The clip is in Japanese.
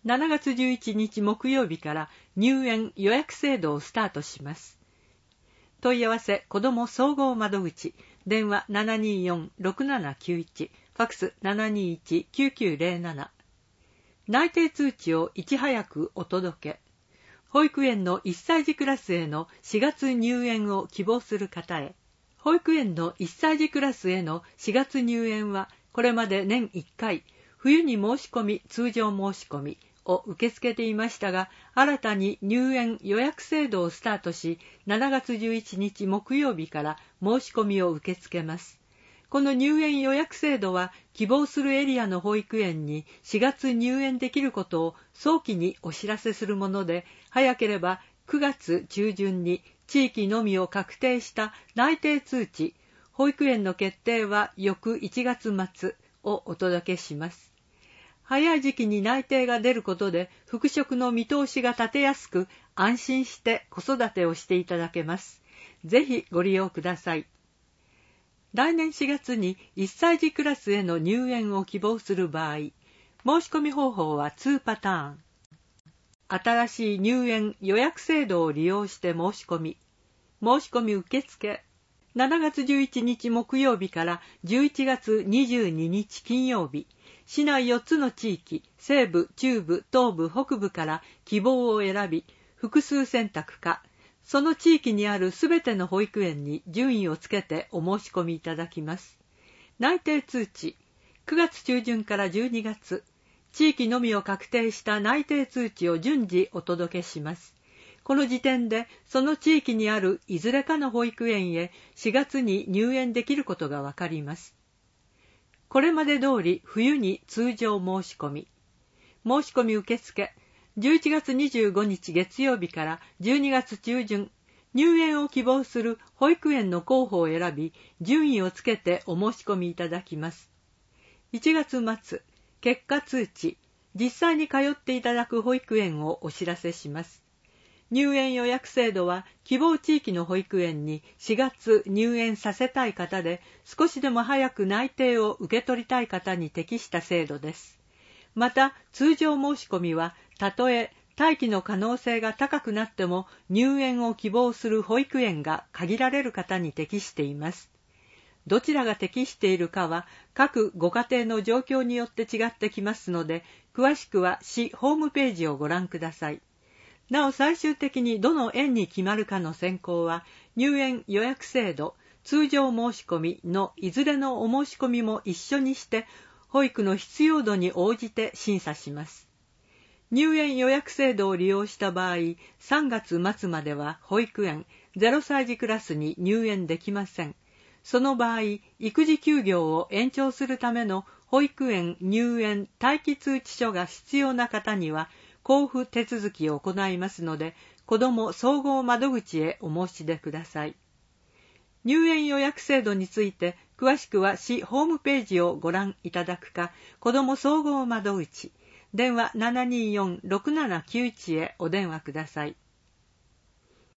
7月11日木曜日から入園予約制度をスタートします。問い合わせ子ども総合窓口、電話 724-6791、ファクス 721-9907。内定通知をいち早くお届け。保育園の1歳児クラスへの4月入園を希望する方へ。保育園の1歳児クラスへの4月入園は、これまで年1回、冬に申し込み、通常申し込みを受け付けていましたが、新たに入園予約制度をスタートし、7月11日木曜日から申し込みを受け付けます。この入園予約制度は、希望するエリアの保育園に4月入園できることを早期にお知らせするもので、早ければ9月中旬に地域のみを確定した内定通知、保育園の決定は翌1月末をお届けします。早い時期に内定が出ることで、復職の見通しが立てやすく、安心して子育てをしていただけます。ぜひご利用ください。来年4月に1歳児クラスへの入園を希望する場合、申し込み方法は2パターン。新しい入園予約制度を利用して申し込み受付。7月11日木曜日から11月22日金曜日、市内4つの地域、西部、中部、東部、北部から希望を選び、複数選択か、その地域にあるすべての保育園に順位をつけてお申し込みいただきます。内定通知、9月中旬から12月、地域のみを確定した内定通知を順次お届けします。この時点で、その地域にあるいずれかの保育園へ4月に入園できることがわかります。これまで通り冬に通常申し込み受付、11月25日月曜日から12月中旬、入園を希望する保育園の候補を選び、順位をつけてお申し込みいただきます。1月末、結果通知、実際に通っていただく保育園をお知らせします。入園予約制度は、希望地域の保育園に4月入園させたい方で、少しでも早く内定を受け取りたい方に適した制度です。また、通常申し込みは、たとえ待機の可能性が高くなっても入園を希望する保育園が限られる方に適しています。どちらが適しているかは各ご家庭の状況によって違ってきますので、詳しくは市ホームページをご覧ください。なお最終的にどの園に決まるかの選考は、入園予約制度、通常申し込みのいずれのお申し込みも一緒にして、保育の必要度に応じて審査します。入園予約制度を利用した場合、3月末までは保育園0歳児クラスに入園できません。その場合、育児休業を延長するための保育園入園待機通知書が必要な方には、交付手続きを行いますので、子ども総合窓口へお申し出ください。入園予約制度について、詳しくは市ホームページをご覧いただくか、子ども総合窓口、電話 724-6791 へお電話ください。